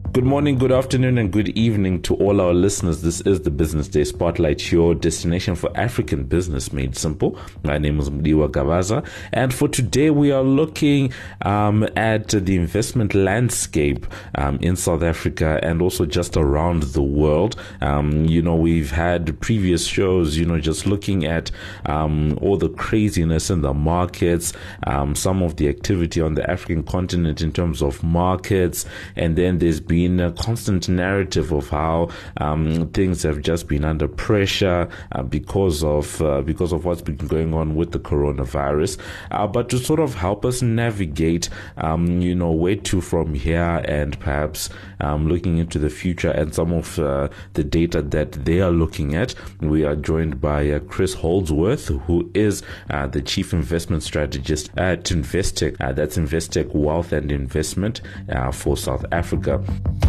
Good morning, good afternoon, and good evening to all our listeners. This is the Business Day Spotlight, your destination for African business made simple. My name is Mdiwa Gavaza, and for today we are looking at the investment landscape in South Africa and also just around the world. We've had previous shows, just looking at all the craziness in the markets, some of the activity on the African continent in terms of markets, and then there's been a constant narrative of how things have just been under pressure because of what's been going on with the coronavirus. But to sort of help us navigate, where to from here, and perhaps looking into the future and some of the data that they are looking at, we are joined by Chris Holdsworth, who is the Chief Investment Strategist at Investec. That's Investec Wealth and Investment for South Africa.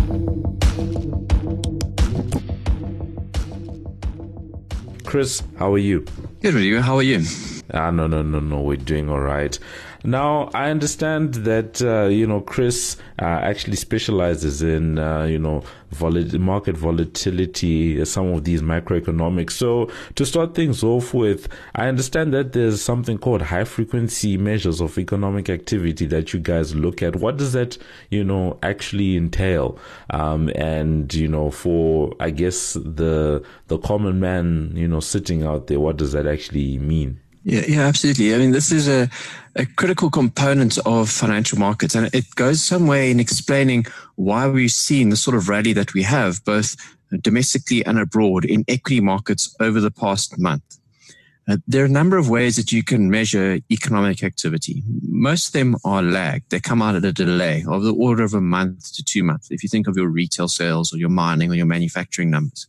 Chris, how are you? Good, Mario. How are you? No. We're doing all right. Now, I understand that, Chris actually specializes in, market volatility, some of these macroeconomics. So to start things off with, I understand that there's something called high frequency measures of economic activity that you guys look at. What does that, actually entail? For, I guess, the common man, sitting out there, what does that actually mean? Yeah, absolutely. I mean, this is a critical component of financial markets, and it goes some way in explaining why we've seen the sort of rally that we have, both domestically and abroad, in equity markets over the past month. There are a number of ways that you can measure economic activity. Most of them are lagged. They come out at a delay of the order of a month to 2 months, if you think of your retail sales or your mining or your manufacturing numbers.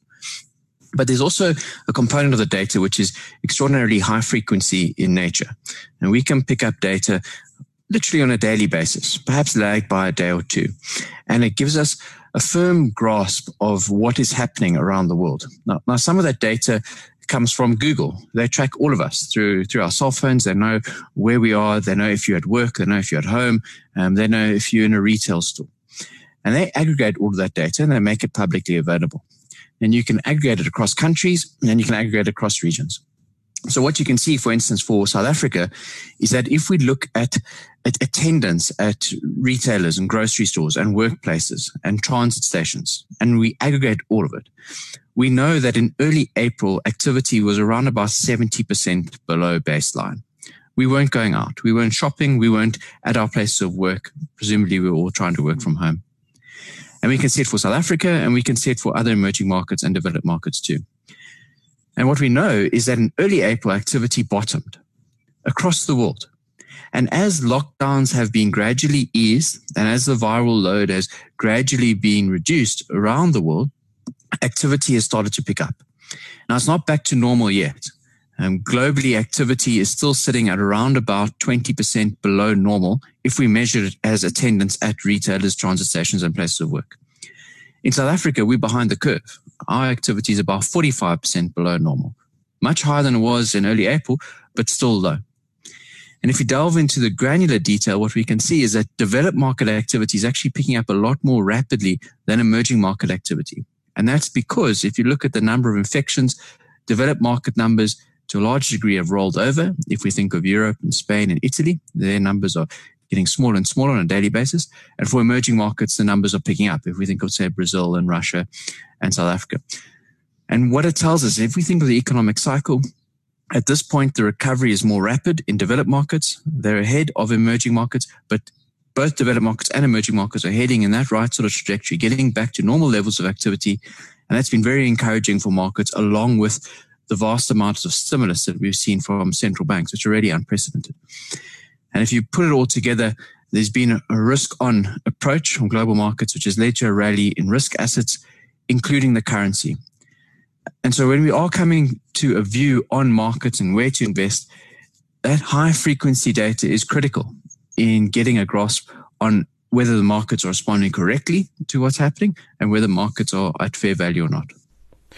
But there's also a component of the data which is extraordinarily high frequency in nature. And we can pick up data literally on a daily basis, perhaps lagged by a day or two. And it gives us a firm grasp of what is happening around the world. Now some of that data comes from Google. They track all of us through our cell phones. They know where we are. They know if you're at work. They know if you're at home. They know if you're in a retail store. And they aggregate all of that data and they make it publicly available. And you can aggregate it across countries, and you can aggregate it across regions. So what you can see, for instance, for South Africa, is that if we look at attendance at retailers and grocery stores and workplaces and transit stations, and we aggregate all of it, we know that in early April, activity was around about 70% below baseline. We weren't going out. We weren't shopping. We weren't at our places of work. Presumably, we were all trying to work from home. And we can see it for South Africa, and we can see it for other emerging markets and developed markets too. And what we know is that in early April, activity bottomed across the world. And as lockdowns have been gradually eased, and as the viral load has gradually been reduced around the world, activity has started to pick up. Now, it's not back to normal yet. Globally, activity is still sitting at around about 20% below normal if we measure it as attendance at retailers, transit stations, and places of work. In South Africa, we're behind the curve. Our activity is about 45% below normal, much higher than it was in early April, but still low. And if we delve into the granular detail, what we can see is that developed market activity is actually picking up a lot more rapidly than emerging market activity. And that's because if you look at the number of infections, developed market numbers to a large degree have rolled over. If we think of Europe and Spain and Italy, their numbers are getting smaller and smaller on a daily basis. And for emerging markets, the numbers are picking up. If we think of, say, Brazil and Russia and South Africa. And what it tells us, if we think of the economic cycle, at this point, the recovery is more rapid in developed markets. They're ahead of emerging markets, but both developed markets and emerging markets are heading in that right sort of trajectory, getting back to normal levels of activity. And that's been very encouraging for markets, along with the vast amounts of stimulus that we've seen from central banks, which are already unprecedented. And if you put it all together, there's been a risk-on approach from global markets, which has led to a rally in risk assets, including the currency. And so when we are coming to a view on markets and where to invest, that high-frequency data is critical in getting a grasp on whether the markets are responding correctly to what's happening and whether markets are at fair value or not.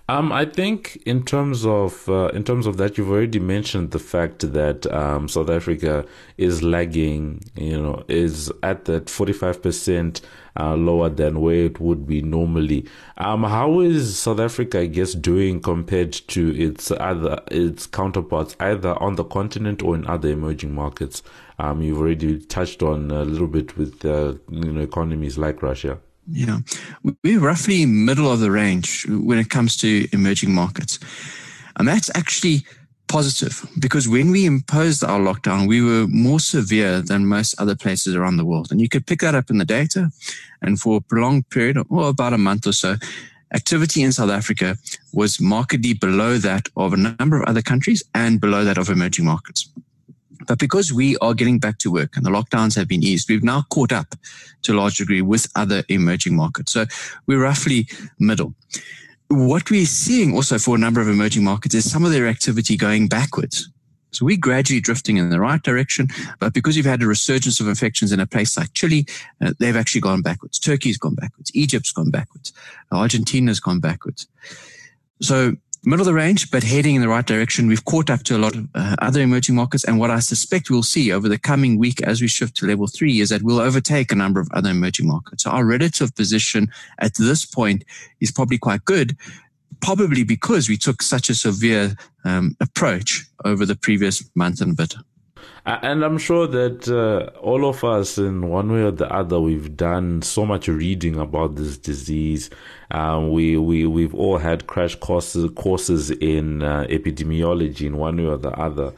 I think in terms of that, you've already mentioned the fact that South Africa is lagging. Is at that 45% lower than where it would be normally. How is South Africa, I guess, doing compared to its counterparts, either on the continent or in other emerging markets? You've already touched on a little bit with economies like Russia. Yeah, we're roughly middle of the range when it comes to emerging markets. And that's actually positive because when we imposed our lockdown, we were more severe than most other places around the world. And you could pick that up in the data. And for a prolonged period, or about a month or so, activity in South Africa was markedly below that of a number of other countries and below that of emerging markets. But because we are getting back to work and the lockdowns have been eased, we've now caught up to a large degree with other emerging markets. So we're roughly middle. What we're seeing also for a number of emerging markets is some of their activity going backwards. So we're gradually drifting in the right direction, but because you've had a resurgence of infections in a place like Chile, they've actually gone backwards. Turkey's gone backwards. Egypt's gone backwards. Argentina's gone backwards. So middle of the range, but heading in the right direction. We've caught up to a lot of other emerging markets. And what I suspect we'll see over the coming week as we shift to level 3 is that we'll overtake a number of other emerging markets. So our relative position at this point is probably quite good, probably because we took such a severe approach over the previous month and a bit. And I'm sure that all of us, in one way or the other, we've done so much reading about this disease. We've all had crash courses in epidemiology in one way or the other.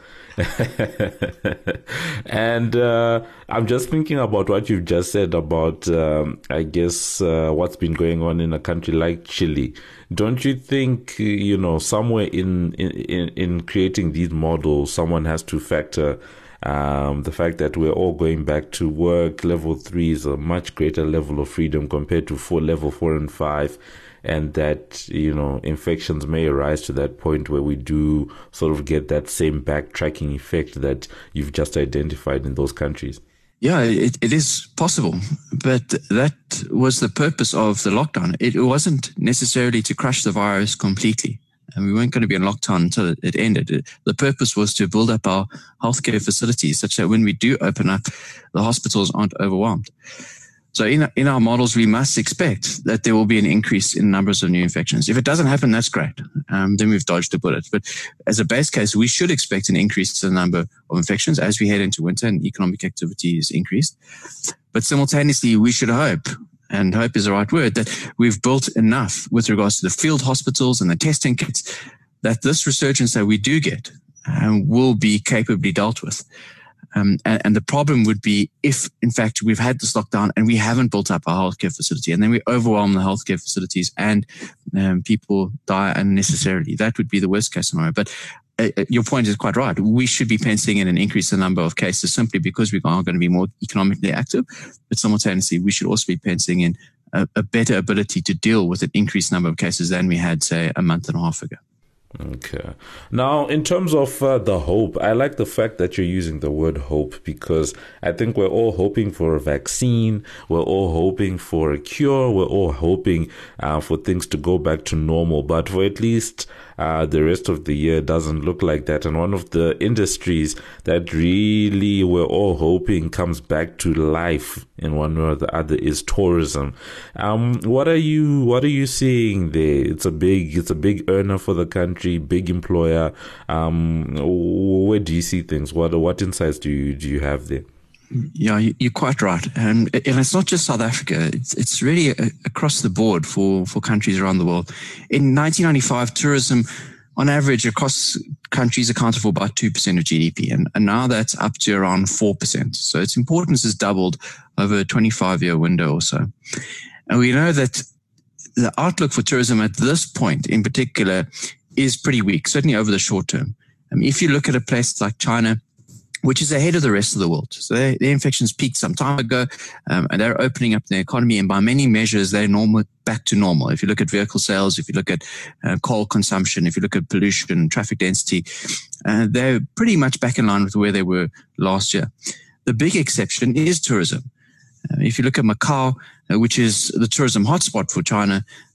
And I'm just thinking about what you've just said about, I guess, what's been going on in a country like Chile. Don't you think, somewhere in creating these models, someone has to factor the fact that we're all going back to work? Level 3 is a much greater level of freedom compared to level 4 and 5. And that, infections may arise to that point where we do sort of get that same backtracking effect that you've just identified in those countries. Yeah, it is possible, but that was the purpose of the lockdown. It wasn't necessarily to crush the virus completely. And we weren't going to be in lockdown until it ended. The purpose was to build up our healthcare facilities such that when we do open up, the hospitals aren't overwhelmed. So in our models, we must expect that there will be an increase in numbers of new infections. If it doesn't happen, that's great. Then we've dodged a bullet. But as a base case, we should expect an increase in the number of infections as we head into winter and economic activity is increased. But simultaneously, we should hope, and hope is the right word, that we've built enough with regards to the field hospitals and the testing kits that this resurgence that we do get will be capably dealt with. And the problem would be if, in fact, we've had this lockdown and we haven't built up our healthcare facility, and then we overwhelm the healthcare facilities and people die unnecessarily. That would be the worst case scenario. But your point is quite right. We should be penciling in an increase in the number of cases simply because we are going to be more economically active. But simultaneously, we should also be penciling in a better ability to deal with an increased number of cases than we had, say, a month and a half ago. Okay. Now, in terms of the hope, I like the fact that you're using the word hope because I think we're all hoping for a vaccine. We're all hoping for a cure. We're all hoping for things to go back to normal. But for at least the rest of the year, it doesn't look like that. And one of the industries that really we're all hoping comes back to life in one way or the other is tourism. What are you seeing there? It's a big earner for the country, big employer. Where do you see things? What insights do you have there? Yeah, you're quite right. And it's not just South Africa. It's really across the board for countries around the world. In 1995, tourism on average across countries accounted for about 2% of GDP. And now that's up to around 4%. So its importance has doubled over a 25-year window or so. And we know that the outlook for tourism at this point in particular is pretty weak, certainly over the short term. I mean, if you look at a place like China, which is ahead of the rest of the world. So their infections peaked some time ago, and they're opening up their economy. And by many measures, they're back to normal. If you look at vehicle sales, if you look at coal consumption, if you look at pollution, traffic density, they're pretty much back in line with where they were last year. The big exception is tourism. If you look at Macau, which is the tourism hotspot for China,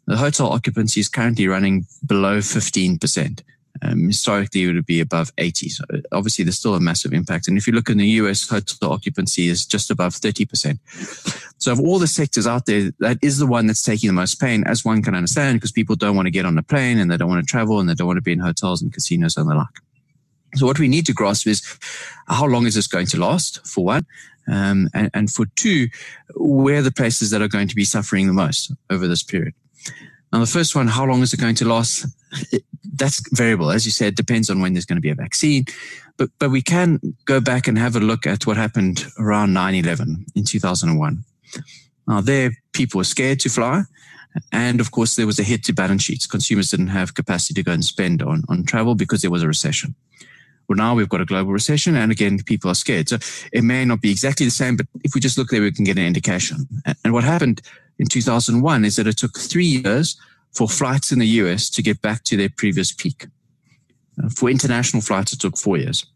The hotel occupancy is currently running below 15%. Historically, it would be above 80. So obviously, there's still a massive impact. And if you look in the US, hotel occupancy is just above 30%. So of all the sectors out there, that is the one that's taking the most pain, as one can understand, because people don't want to get on a plane and they don't want to travel and they don't want to be in hotels and casinos and the like. So what we need to grasp is how long is this going to last, for one, and for two, where are the places that are going to be suffering the most over this period. Now, the first one, how long is it going to last? That's variable. As you said, it depends on when there's going to be a vaccine. But we can go back and have a look at what happened around 9/11 in 2001. Now, there, people were scared to fly. And, of course, there was a hit to balance sheets. Consumers didn't have capacity to go and spend on travel because there was a recession. Well, now we've got a global recession, and again, people are scared. So it may not be exactly the same, but if we just look there, we can get an indication. And what happened in 2001 is that it took 3 years for flights in the US to get back to their previous peak. For international flights, it took 4 years.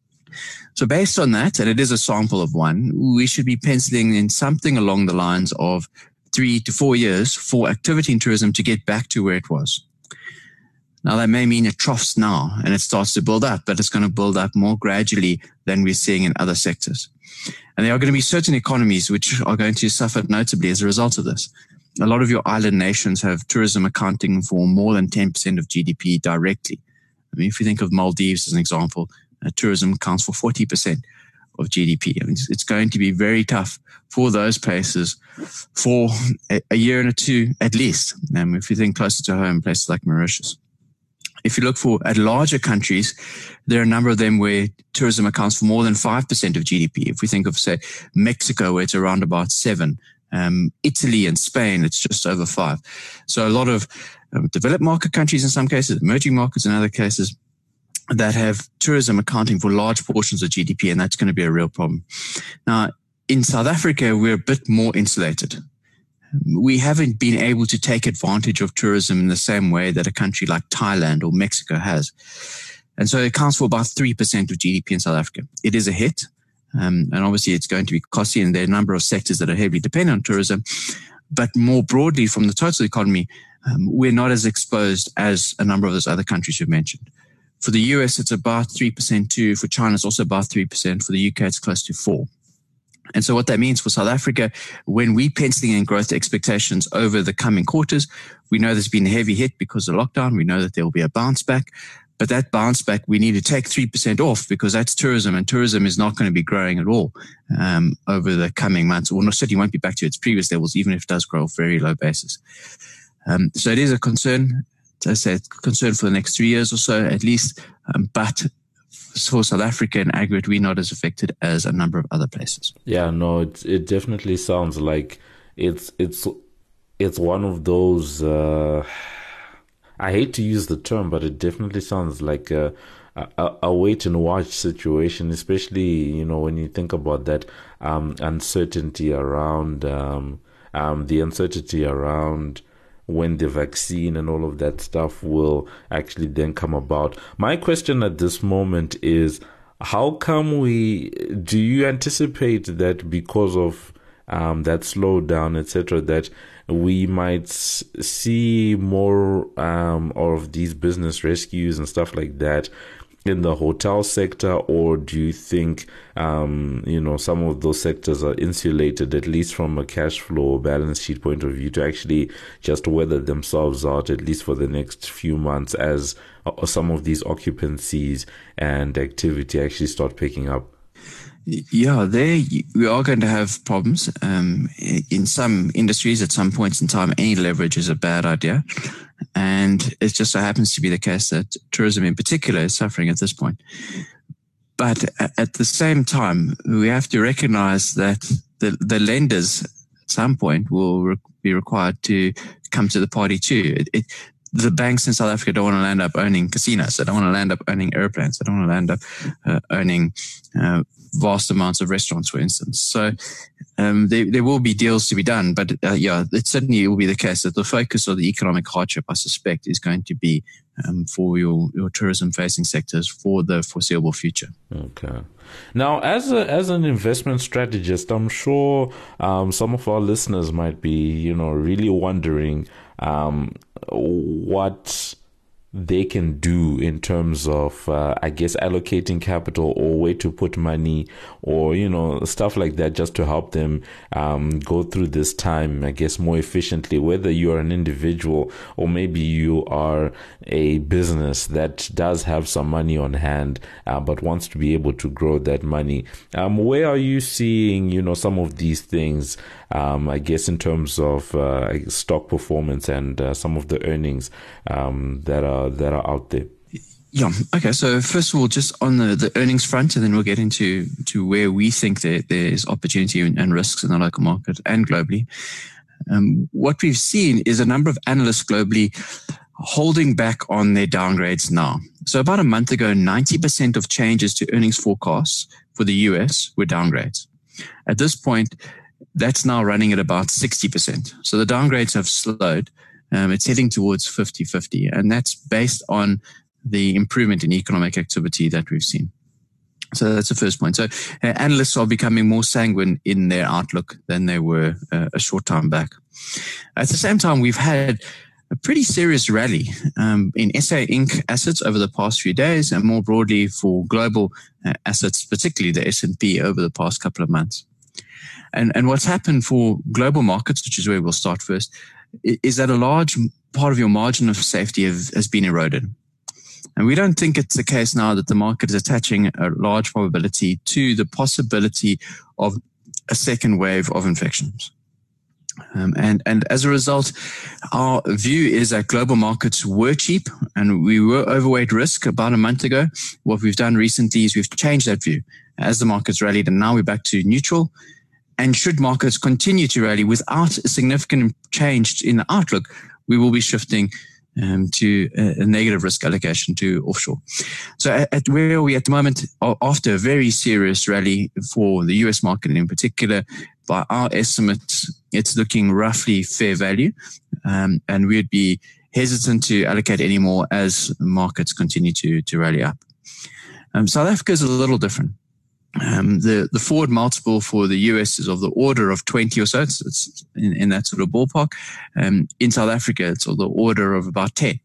So based on that, and it is a sample of one, we should be penciling in something along the lines of 3 to 4 years for activity in tourism to get back to where it was. Now, that may mean it troughs now and it starts to build up, but it's going to build up more gradually than we're seeing in other sectors. And there are going to be certain economies which are going to suffer notably as a result of this. A lot of your island nations have tourism accounting for more than 10% of GDP directly. I mean, if you think of Maldives as an example, tourism accounts for 40% of GDP. I mean, it's going to be very tough for those places for a year and two at least. If you think closer to home, places like Mauritius. If you look at larger countries, there are a number of them where tourism accounts for more than 5% of GDP. If we think of, say, Mexico, where it's around about 7%, Italy and Spain, it's just over 5%. So a lot of developed market countries in some cases, emerging markets in other cases, that have tourism accounting for large portions of GDP, and that's going to be a real problem. Now, in South Africa, we're a bit more insulated. We haven't been able to take advantage of tourism in the same way that a country like Thailand or Mexico has. And so it accounts for about 3% of GDP in South Africa. It is a hit. And obviously it's going to be costly, and there are a number of sectors that are heavily dependent on tourism. But more broadly from the total economy, we're not as exposed as a number of those other countries you've mentioned. For the US, it's about 3% too. For China, it's also about 3%. For the UK, it's close to 4%. And so what that means for South Africa, when we penciling in growth expectations over the coming quarters, we know there's been a heavy hit because of lockdown. We know that there will be a bounce back. But that bounce back, we need to take 3% off because that's tourism, and tourism is not going to be growing at all over the coming months. Or certainly won't be back to its previous levels, even if it does grow off very low basis. So it is a concern. As I say, it's a concern for the next 3 years or so at least. But for South Africa in aggregate, we're not as affected as a number of other places. Yeah, no, it definitely sounds like it's one of those. I hate to use the term, but it definitely sounds like a wait and watch situation, especially when you think about that uncertainty around the uncertainty around when the vaccine and all of that stuff will actually then come about. My question at this moment is, how come do you anticipate that because of that slowdown, etc., that we might see more of these business rescues and stuff like that in the hotel sector? Or do you think some of those sectors are insulated, at least from a cash flow balance sheet point of view, to actually just weather themselves out, at least for the next few months, as some of these occupancies and activity actually start picking up? Yeah, we are going to have problems. In some industries, at some points in time, any leverage is a bad idea. And it just so happens to be the case that tourism in particular is suffering at this point. But at the same time, we have to recognize that the lenders at some point will be required to come to the party too. The banks in South Africa don't want to land up owning casinos. They don't want to land up owning airplanes. They don't want to land up owning vast amounts of restaurants, for instance. So there will be deals to be done, but it certainly will be the case that the focus of the economic hardship, I suspect, is going to be for your tourism-facing sectors for the foreseeable future. Okay. Now, as an investment strategist, I'm sure some of our listeners might be, really wondering what they can do in terms of, allocating capital or where to put money or, stuff like that, just to help them go through this time, more efficiently, whether you're an individual or maybe you are a business that does have some money on hand, but wants to be able to grow that money. Where are you seeing, some of these things, in terms of stock performance and some of the earnings that are out there? Yeah. Okay. So first of all, just on the earnings front, and then we'll get into where we think there's opportunity and risks in the local market and globally. What we've seen is a number of analysts globally holding back on their downgrades now. So about a month ago, 90% of changes to earnings forecasts for the US were downgrades. At this point, that's now running at about 60%. So the downgrades have slowed. It's heading towards 50-50, and that's based on the improvement in economic activity that we've seen. So that's the first point. So analysts are becoming more sanguine in their outlook than they were a short time back. At the same time, we've had a pretty serious rally in SA Inc. assets over the past few days, and more broadly for global assets, particularly the S&P over the past couple of months. And what's happened for global markets, which is where we'll start first, is that a large part of your margin of safety has been eroded. And we don't think it's the case now that the market is attaching a large probability to the possibility of a second wave of infections. And as a result, our view is that global markets were cheap and we were overweight risk about a month ago. What we've done recently is we've changed that view as the markets rallied, and now we're back to neutral. And should markets continue to rally without a significant change in the outlook, we will be shifting to a negative risk allocation to offshore. So at where are we at the moment? After a very serious rally for the US market, and in particular, by our estimates, it's looking roughly fair value. And we'd be hesitant to allocate any more as markets continue to rally up. South Africa is a little different. The forward multiple for the US is of the order of 20 or so. It's in that sort of ballpark. In South Africa, it's of the order of about 10.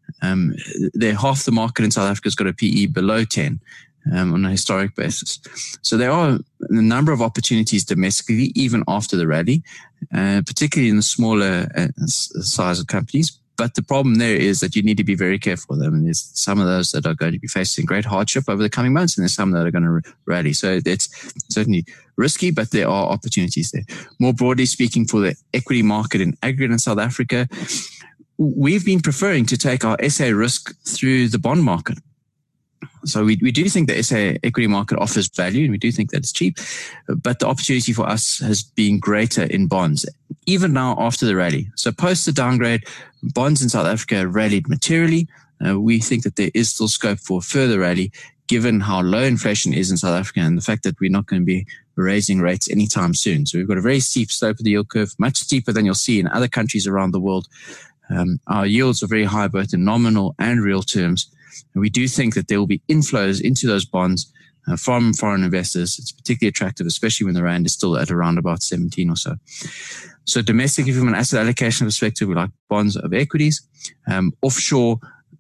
Half the market in South Africa has got a PE below 10 on a historic basis. So there are a number of opportunities domestically, even after the rally, particularly in the smaller size of companies. But the problem there is that you need to be very careful with them. And there's some of those that are going to be facing great hardship over the coming months, and there's some that are going to rally. So it's certainly risky, but there are opportunities there. More broadly speaking, for the equity market in aggregate in South Africa, we've been preferring to take our SA risk through the bond market. So we do think the SA equity market offers value, and we do think that it's cheap, but the opportunity for us has been greater in bonds, even now after the rally. So post the downgrade, bonds in South Africa rallied materially. We think that there is still scope for further rally, given how low inflation is in South Africa and the fact that we're not going to be raising rates anytime soon. So we've got a very steep slope of the yield curve, much steeper than you'll see in other countries around the world. Our yields are very high, both in nominal and real terms. And we do think that there will be inflows into those bonds from foreign investors. It's particularly attractive, especially when the rand is still at around about 17 or so. So domestically, from an asset allocation perspective, we like bonds over equities. Offshore,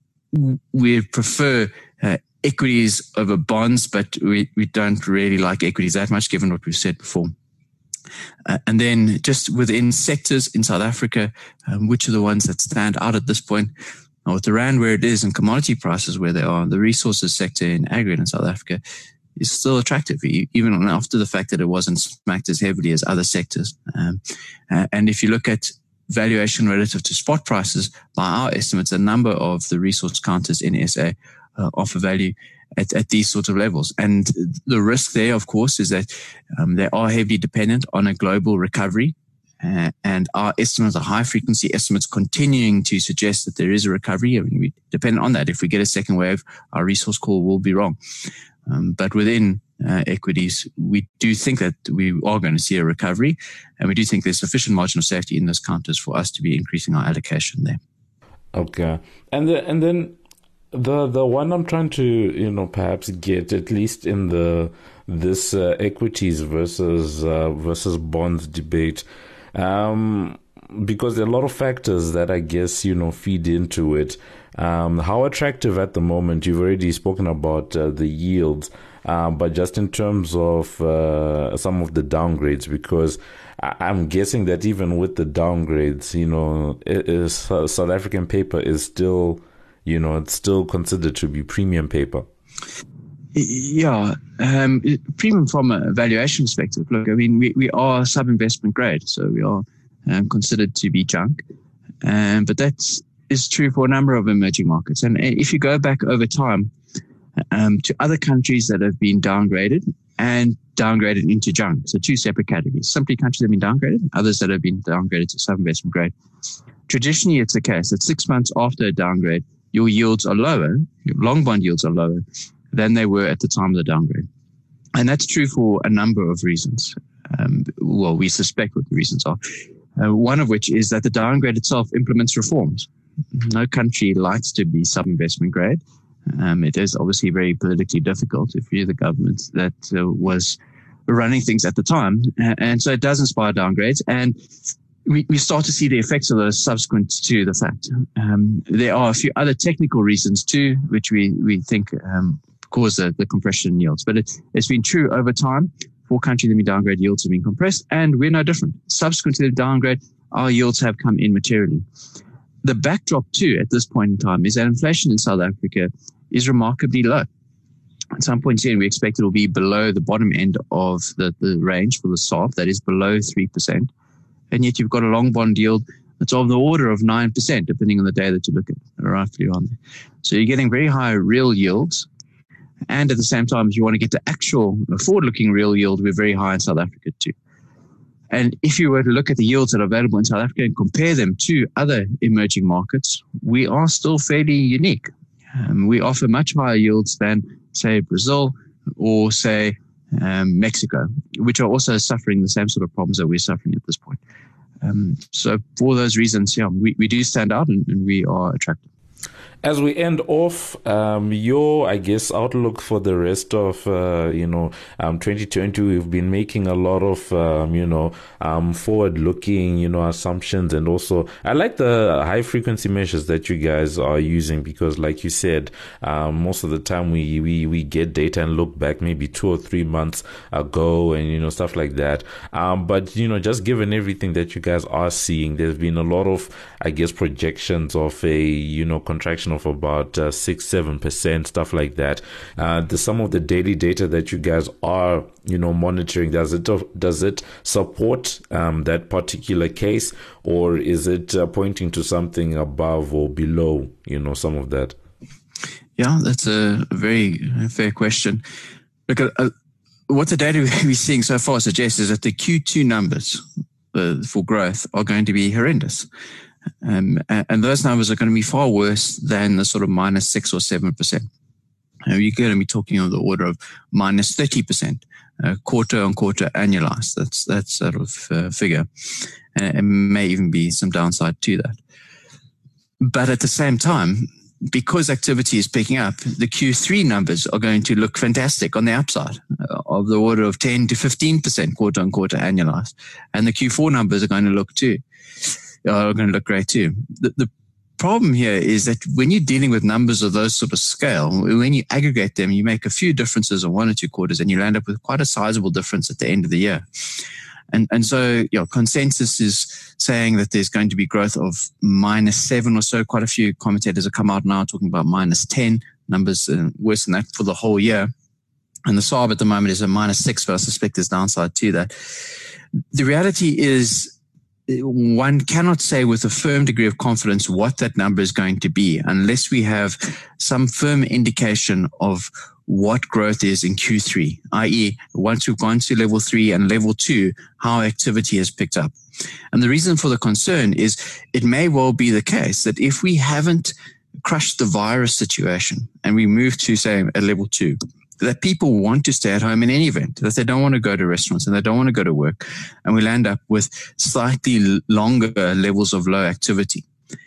we prefer equities over bonds, but we don't really like equities that much, given what we've said before. And then just within sectors in South Africa, which are the ones that stand out at this point? Now, with the rand where it is and commodity prices where they are, the resources sector in aggregate in South Africa is still attractive, even after the fact that it wasn't smacked as heavily as other sectors. And if you look at valuation relative to spot prices, by our estimates, a number of the resource counters in SA offer value at these sorts of levels. And the risk there, of course, is that they are heavily dependent on a global recovery. And our estimates, the high frequency estimates, continuing to suggest that there is a recovery. I mean, we depend on that. If we get a second wave, our resource call will be wrong. But within equities, we do think that we are going to see a recovery, and we do think there's sufficient margin of safety in those counters for us to be increasing our allocation there. Okay, and then the one I'm trying to perhaps get, at least in this equities versus bonds debate, because there are a lot of factors that I guess feed into it. How attractive at the moment? You've already spoken about the yields. But just in terms of some of the downgrades, because I'm guessing that even with the downgrades, South African paper is still, it's still considered to be premium paper. Yeah, premium from a valuation perspective. Look, I mean, we are sub-investment grade, so we are considered to be junk. But that is true for a number of emerging markets. And if you go back over time, to other countries that have been downgraded and downgraded into junk. So two separate categories. Simply countries that have been downgraded, others that have been downgraded to sub-investment grade. Traditionally, it's the case that 6 months after a downgrade, your yields are lower, your long bond yields are lower than they were at the time of the downgrade. And that's true for a number of reasons. Well, we suspect what the reasons are. One of which is that the downgrade itself implements reforms. No country likes to be sub-investment grade. It is obviously very politically difficult if you're the government that was running things at the time. And so it does inspire downgrades. And we start to see the effects of those subsequent to the fact. There are a few other technical reasons too, which we think cause the compression in yields. But it's been true over time. For countries that have been downgraded, yields have been compressed, and we're no different. Subsequent to the downgrade, our yields have come in materially. The backdrop too at this point in time is that inflation in South Africa is remarkably low. At some point soon, we expect it will be below the bottom end of the range for the SARB, that is below 3%. And yet you've got a long bond yield that's of the order of 9%, depending on the day that you look at, roughly on there. So you're getting very high real yields. And at the same time, if you want to get the actual forward-looking real yield, we're very high in South Africa too. And if you were to look at the yields that are available in South Africa and compare them to other emerging markets, we are still fairly unique. We offer much higher yields than, say, Brazil or, say, Mexico, which are also suffering the same sort of problems that we're suffering at this point. So for those reasons, we do stand out and we are attractive. As we end off, your, I guess, outlook for the rest of, 2020, we've been making a lot of, forward-looking, assumptions. And also, I like the high-frequency measures that you guys are using because, like you said, most of the time we get data and look back maybe 2 or 3 months ago and, stuff like that. But, just given everything that you guys are seeing, there's been a lot of, I guess, projections of a, contraction of about 6-7%, stuff like that. Some of the daily data that you guys are monitoring, does it support that particular case, or is it pointing to something above or below some of that? Yeah, that's a very fair question. Look, what the data we're seeing so far suggests is that the Q2 numbers for growth are going to be horrendous. And those numbers are going to be far worse than the sort of minus 6 or 7%. You're going to be talking on the order of minus 30%, quarter on quarter annualized. That's sort of figure. And it may even be some downside to that. But at the same time, because activity is picking up, the Q3 numbers are going to look fantastic on the upside, of the order of 10 to 15% quarter on quarter annualized. And the Q4 numbers are going to look great too. The problem here is that when you're dealing with numbers of those sort of scale, when you aggregate them, you make a few differences on 1 or 2 quarters and you land up with quite a sizable difference at the end of the year. And so, consensus is saying that there's going to be growth of minus 7 or so. Quite a few commentators have come out now talking about minus 10, numbers worse than that for the whole year. And the SARB at the moment is a minus 6, but I suspect there's downside to that. The reality is, one cannot say with a firm degree of confidence what that number is going to be unless we have some firm indication of what growth is in Q3, i.e. once we've gone to level 3 and level 2, how activity has picked up. And the reason for the concern is it may well be the case that if we haven't crushed the virus situation and we move to, say, a level 2, that people want to stay at home in any event, that they don't want to go to restaurants and they don't want to go to work. And we'll end up with slightly longer levels of low activity.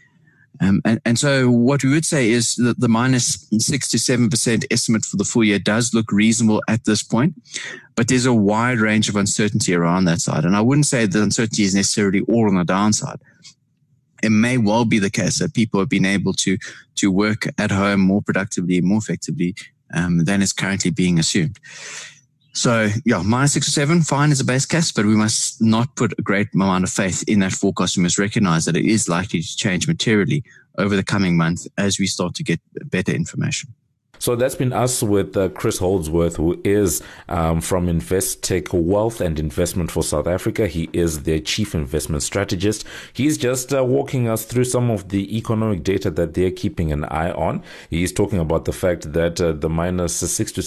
And so what we would say is that the minus 6 to 7% estimate for the full year does look reasonable at this point, but there's a wide range of uncertainty around that side. And I wouldn't say the uncertainty is necessarily all on the downside. It may well be the case that people have been able to work at home more productively, more effectively than is currently being assumed. So, yeah, minus 6 or 7, fine as a base case, but we must not put a great amount of faith in that forecast. We must recognize that it is likely to change materially over the coming months as we start to get better information. So that's been us with Chris Holdsworth, who is from Investec Wealth and Investment for South Africa. He is their chief investment strategist. He's just walking us through some of the economic data that they're keeping an eye on. He's talking about the fact that the minus 6 to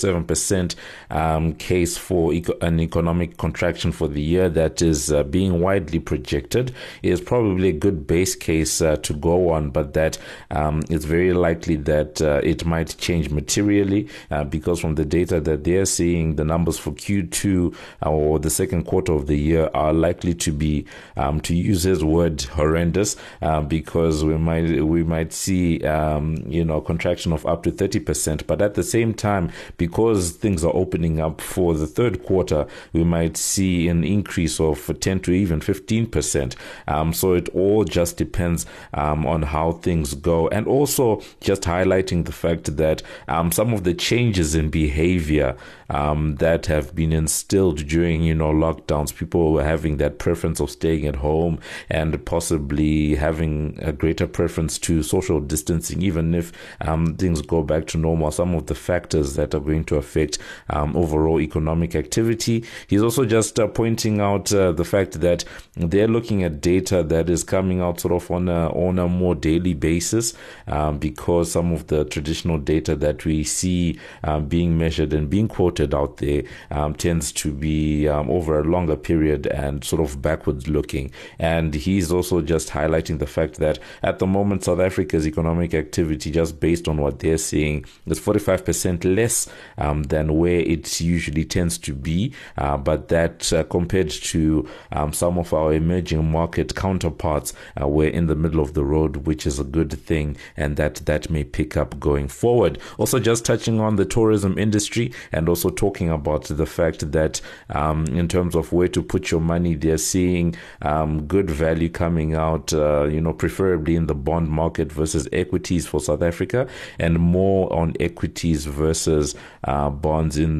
7% case for an economic contraction for the year that is being widely projected is probably a good base case to go on, but that it's very likely that it might change materially because from the data that they're seeing, the numbers for Q2 or the second quarter of the year are likely to be, to use his word, horrendous, because we might see contraction of up to 30%. But at the same time, because things are opening up for the third quarter, we might see an increase of 10 to even 15%. So it all just depends on how things go, and also just highlighting the fact that some of the changes in behavior that have been instilled during lockdowns, people were having that preference of staying at home and possibly having a greater preference to social distancing, even if things go back to normal. Some of the factors that are going to affect overall economic activity. He's also just pointing out the fact that they're looking at data that is coming out sort of on a more daily basis, because some of the traditional data that we see being measured and being quoted out there tends to be over a longer period and sort of backwards looking. And he's also just highlighting the fact that at the moment South Africa's economic activity, just based on what they're seeing, is 45% less than where it usually tends to be, but that compared to some of our emerging market counterparts, we're in the middle of the road, which is a good thing, and that may pick up going forward. Also just touching on the tourism industry and also talking about the fact that in terms of where to put your money, they're seeing good value coming out, preferably in the bond market versus equities for South Africa, and more on equities versus bonds on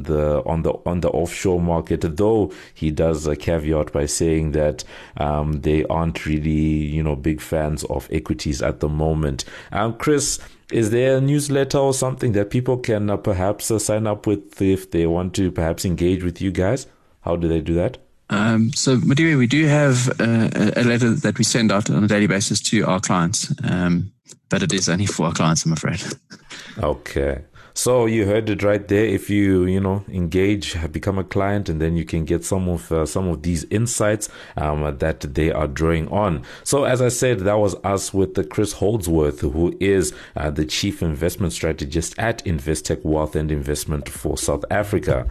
the offshore market, though he does a caveat by saying that they aren't really big fans of equities at the moment. Chris, is there a newsletter or something that people can perhaps sign up with if they want to perhaps engage with you guys? How do they do that? So, Madiwe, we do have a letter that we send out on a daily basis to our clients, but it is only for our clients, I'm afraid. Okay. So you heard it right there. If you engage, become a client, and then you can get some of these insights that they are drawing on. So as I said, that was us with the Chris Holdsworth, who is the chief investment strategist at Investec Wealth and Investment for South Africa.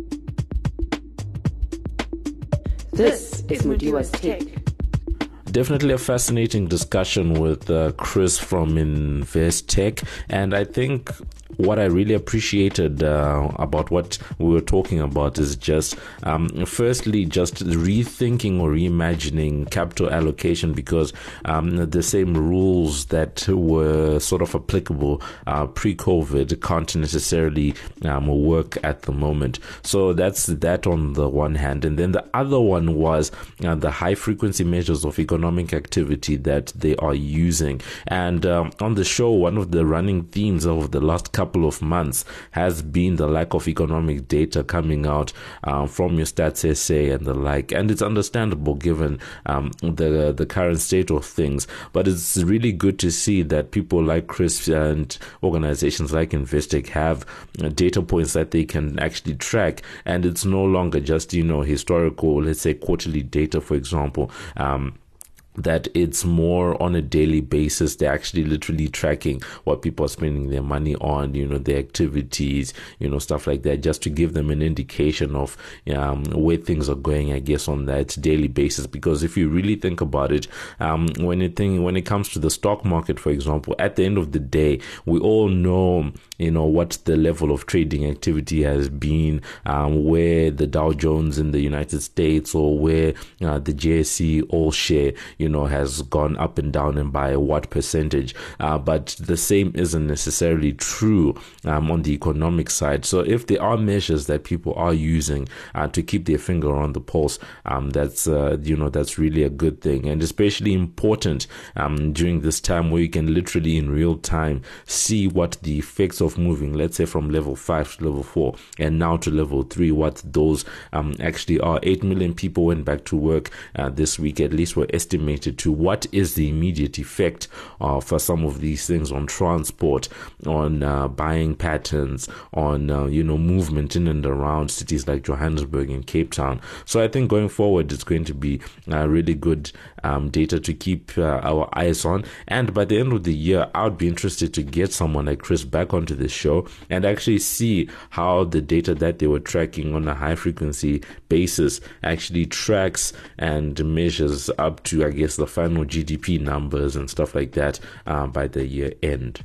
This is Mudiwa's Take. Definitely a fascinating discussion with Chris from Investec, and I think what I really appreciated about what we were talking about is just firstly just rethinking or reimagining capital allocation, because the same rules that were sort of applicable pre-COVID can't necessarily work at the moment. So that's that on the one hand, and then the other one was the high frequency measures of economic activity that they are using. And on the show, one of the running themes of the last couple of months has been the lack of economic data coming out from your Stats SA and the like, and it's understandable given the current state of things. But it's really good to see that people like Chris and organizations like Investec have data points that they can actually track, and it's no longer just historical, let's say quarterly data, for example. that it's more on a daily basis. They're actually literally tracking what people are spending their money on, their activities, stuff like that, just to give them an indication of where things are going, I guess, on that daily basis. Because if you really think about it, when it comes to the stock market, for example, at the end of the day, we all know, what the level of trading activity has been, where the Dow Jones in the United States or where the JSE all share, has gone up and down and by what percentage. But the same isn't necessarily true on the economic side. So if there are measures that people are using to keep their finger on the pulse, that's really a good thing, and especially important during this time where you can literally in real time see what the effects of moving, let's say, from level 5 to level 4 and now to level 3, what those actually are. 8 million people went back to work this week, at least, were estimated to. What is the immediate effect for some of these things on transport, on buying patterns, on movement in and around cities like Johannesburg and Cape Town. So I think going forward it's going to be really good data to keep our eyes on. And by the end of the year, I would be interested to get someone like Chris back onto this show and actually see how the data that they were tracking on a high frequency basis actually tracks and measures up to, I guess, the final GDP numbers and stuff like that by the year end.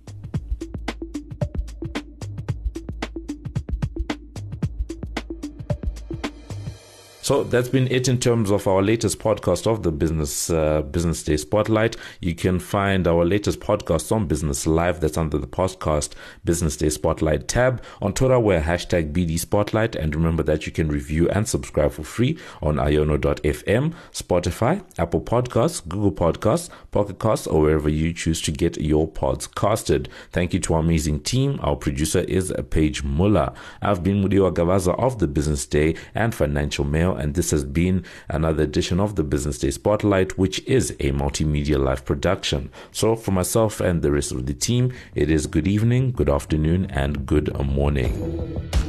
So that's been it in terms of our latest podcast of the Business Day Spotlight. You can find our latest podcast on Business Live. That's under the podcast Business Day Spotlight tab. On Twitter, we're #BD Spotlight. And remember that you can review and subscribe for free on iono.fm, Spotify, Apple Podcasts, Google Podcasts, Pocket Casts, or wherever you choose to get your pods casted. Thank you to our amazing team. Our producer is Paige Muller. I've been Mudiwa Gavaza of the Business Day and Financial Mail, and this has been another edition of the Business Day Spotlight, which is a multimedia live production. So for myself and the rest of the team, it is good evening, good afternoon, and good morning.